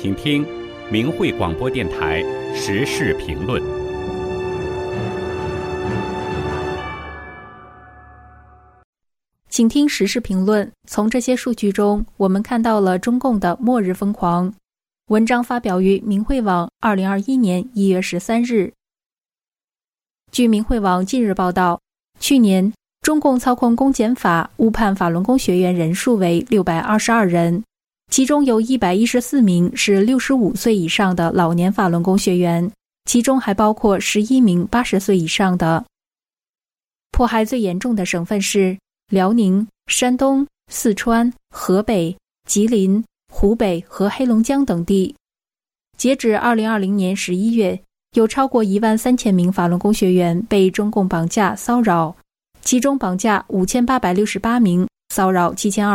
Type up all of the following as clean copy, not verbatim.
请听明慧广播电台时事评论。 请听时事评论。从这些数据中，我们看到了中共的末日疯狂。文章发表于明慧网2021年1月13日。据明慧网近日报道，去年中共操控公检法误判法轮功学员人数为622人，其中有114名是65岁以上的老年法轮功学员，其中还包括11名80岁以上的。迫害最严重的省份是辽宁、山东、四川、河北、吉林、湖北和黑龙江等地。截止2020年11月，有超过13000名法轮功学员被中共绑架骚扰，其中绑架5868名，骚扰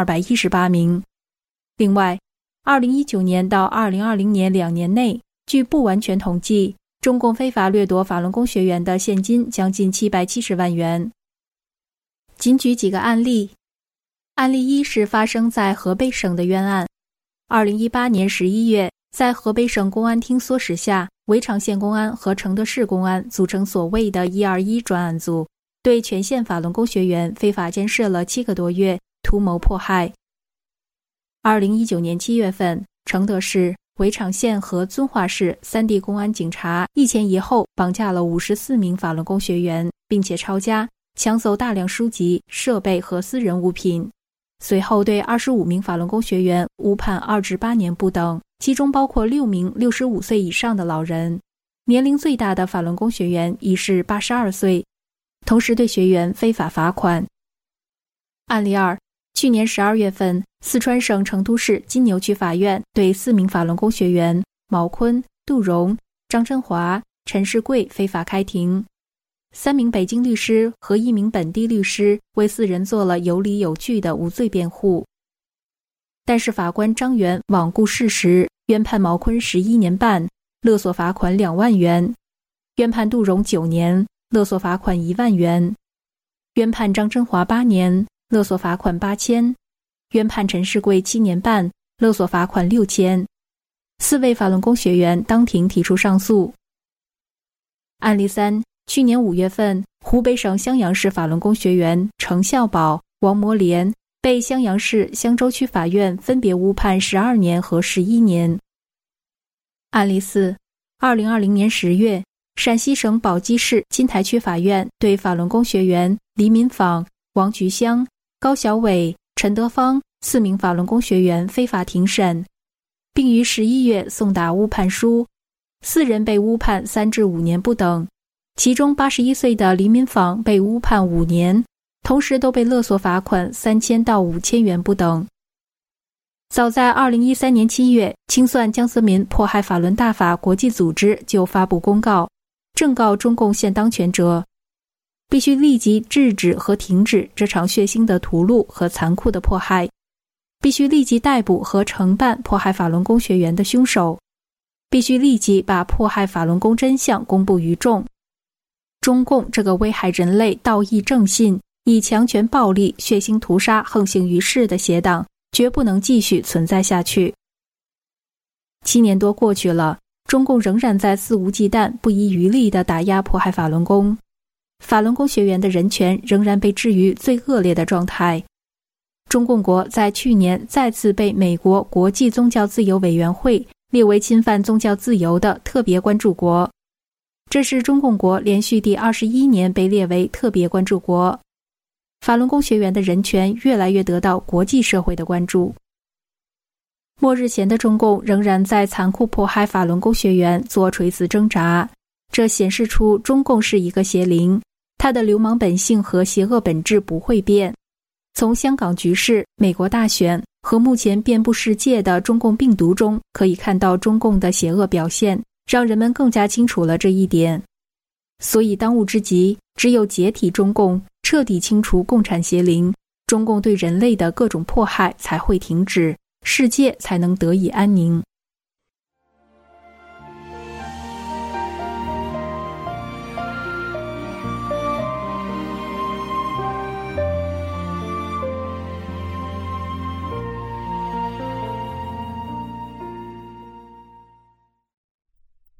7218名。另外，2019年到2020年2年内，据不完全统计，中共非法掠夺法轮功学员的现金将近770万元。仅举几个案例。案例一是发生在河北省的冤案。2018年11月，在河北省公安厅唆使下，围场县公安和承德市公安组成所谓的121专案组，对全县法轮功学员非法监视了7个多月，图谋迫害。2019年7月份，承德市、围场县和遵化市3地公安警察一前一后绑架了54名法轮功学员，并且抄家，抢走大量书籍、设备和私人物品。随后对25名法轮功学员误判2至8年不等，其中包括6名65岁以上的老人，年龄最大的法轮功学员已是82岁，同时对学员非法罚款。案例二，去年12月份，四川省成都市金牛区法院对4名法轮功学员毛坤、杜荣、张真华、陈世贵非法开庭。3名北京律师和1名本地律师为4人做了有理有据的无罪辩护。但是法官张元罔顾事实，冤判毛坤11年半，勒索罚款2万元；冤判杜荣9年，勒索罚款1万元；冤判张真华8年，勒索罚款8000；冤判陈世贵7年半，勒索罚款6000。4位法轮功学员当庭提出上诉。案例三，去年5月份，湖北省襄阳市法轮功学员程孝宝、王摩莲被襄阳市襄州区法院分别误判12年和11年。案例四，2020年10月，陕西省宝鸡市金台区法院对法轮功学员黎民坊、王菊香、高小伟、陈德芳4名法轮功学员非法庭审，并于11月送达误判书，4人被误判3至5年不等。其中81岁的黎民坊被误判5年，同时都被勒索罚款3000到5000元不等。早在2013年7月，清算江泽民迫害法轮大法国际组织就发布公告，正告中共现当权者，必须立即制止和停止这场血腥的屠戮和残酷的迫害，必须立即逮捕和惩办迫害法轮功学员的凶手，必须立即把迫害法轮功真相公布于众。中共这个危害人类道义正信、以强权暴力、血腥屠杀横行于世的邪党，绝不能继续存在下去。7年多过去了，中共仍然在肆无忌惮、不遗余力地打压迫害法轮功，法轮功学员的人权仍然被置于最恶劣的状态。中共国在去年再次被美国国际宗教自由委员会列为侵犯宗教自由的特别关注国，这是中共国连续第21年被列为特别关注国。法轮功学员的人权越来越得到国际社会的关注。末日前的中共仍然在残酷迫害法轮功学员做垂死挣扎，这显示出中共是一个邪灵，它的流氓本性和邪恶本质不会变。从香港局势、美国大选和目前遍布世界的中共病毒中，可以看到中共的邪恶表现，让人们更加清楚了这一点。所以当务之急，只有解体中共，彻底清除共产邪灵，中共对人类的各种迫害才会停止，世界才能得以安宁。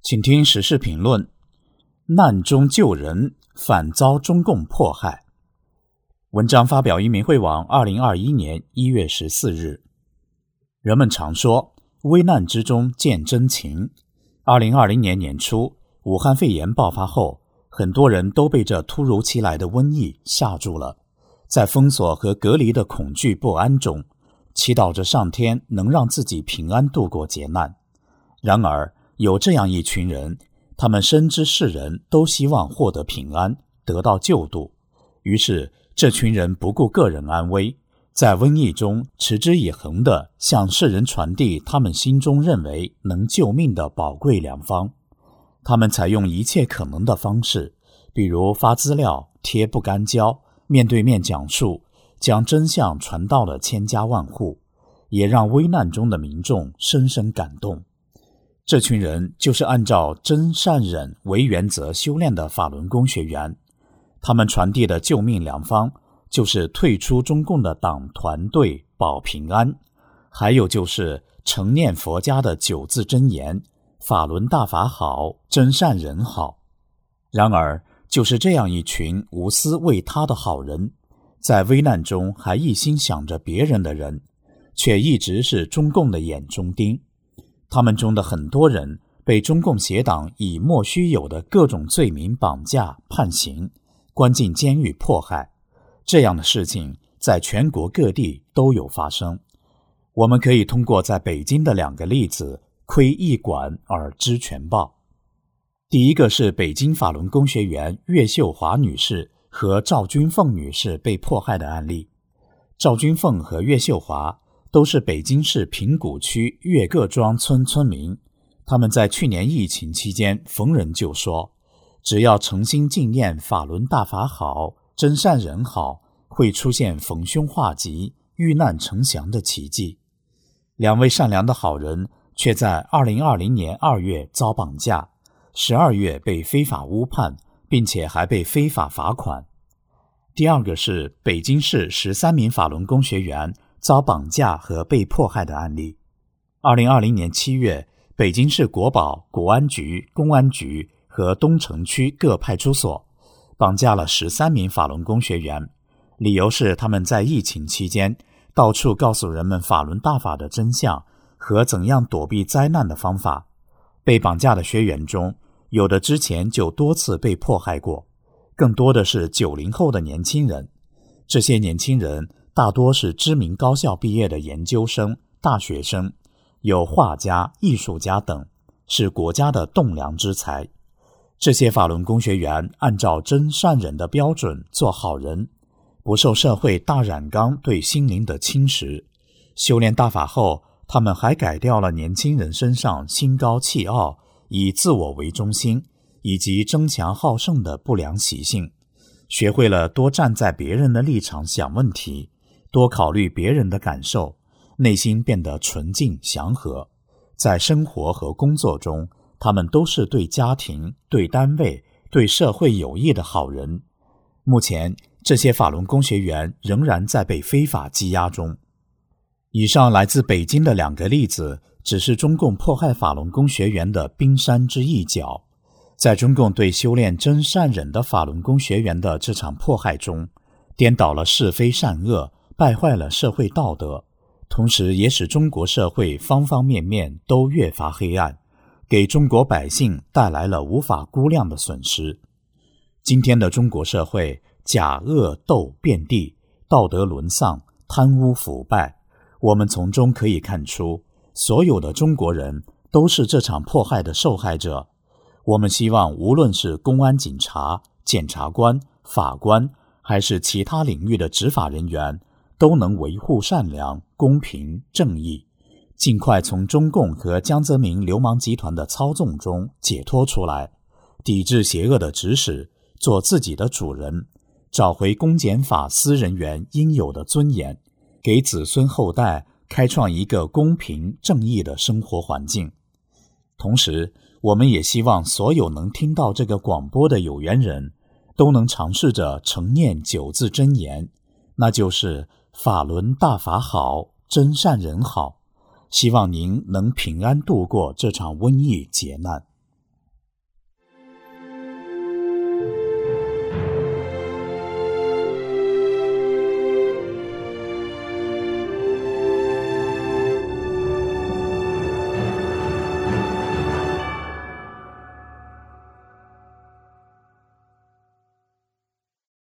请听时事评论：难中救人，反遭中共迫害。文章发表于明慧网2021年1月14日。人们常说危难之中见真情。2020年年初，武汉肺炎爆发后，很多人都被这突如其来的瘟疫吓住了，在封锁和隔离的恐惧不安中，祈祷着上天能让自己平安度过劫难。然而有这样一群人，他们深知世人都希望获得平安，得到救度，于是这群人不顾个人安危，在瘟疫中持之以恒地向世人传递他们心中认为能救命的宝贵良方。他们采用一切可能的方式，比如发资料、贴不干胶、面对面讲述，将真相传到了千家万户，也让危难中的民众深深感动。这群人就是按照真善忍为原则修炼的法轮功学员，他们传递的救命良方就是退出中共的党团队保平安，还有就是承念佛家的9字真言：法轮大法好，真善人好。然而就是这样一群无私为他的好人，在危难中还一心想着别人的人，却一直是中共的眼中钉。他们中的很多人被中共邪党以莫须有的各种罪名绑架、判刑、关进监狱迫害。这样的事情在全国各地都有发生。我们可以通过在北京的2个例子窥一馆而知全豹。第一个是北京法轮功学员岳秀华女士和赵君凤女士被迫害的案例。赵君凤和岳秀华都是北京市平谷区岳各庄村村民，他们在去年疫情期间逢人就说，只要诚心敬念法轮大法好，真善人好，会出现逢凶化吉、遇难成祥的奇迹。2位善良的好人却在2020年2月遭绑架，12月被非法误判，并且还被非法罚款。第二个是北京市13名法轮功学员遭绑架和被迫害的案例。2020年7月，北京市国保、国安局、公安局和东城区各派出所绑架了13名法轮功学员，理由是他们在疫情期间到处告诉人们法轮大法的真相和怎样躲避灾难的方法。被绑架的学员中，有的之前就多次被迫害过，更多的是90后的年轻人。这些年轻人大多是知名高校毕业的研究生、大学生，有画家、艺术家等，是国家的栋梁之才。这些法轮功学员按照真善忍的标准做好人，不受社会大染缸对心灵的侵蚀。修炼大法后，他们还改掉了年轻人身上心高气傲、以自我为中心以及争强好胜的不良习性，学会了多站在别人的立场想问题，多考虑别人的感受，内心变得纯净祥和。在生活和工作中，他们都是对家庭、对单位、对社会有益的好人。目前，这些法轮功学员仍然在被非法羁押中。以上来自北京的2个例子，只是中共迫害法轮功学员的冰山之一角。在中共对修炼真善忍的法轮功学员的这场迫害中，颠倒了是非善恶，败坏了社会道德，同时也使中国社会方方面面都越发黑暗，给中国百姓带来了无法估量的损失。今天的中国社会假恶斗遍地，道德沦丧，贪污腐败，我们从中可以看出，所有的中国人都是这场迫害的受害者。我们希望无论是公安警察、检察官、法官，还是其他领域的执法人员，都能维护善良、公平、正义，尽快从中共和江泽民流氓集团的操纵中解脱出来，抵制邪恶的指使，做自己的主人，找回公检法司人员应有的尊严，给子孙后代开创一个公平正义的生活环境。同时，我们也希望所有能听到这个广播的有缘人都能尝试着承念9字真言，那就是法轮大法好，真善人好。希望您能平安度过这场瘟疫劫难。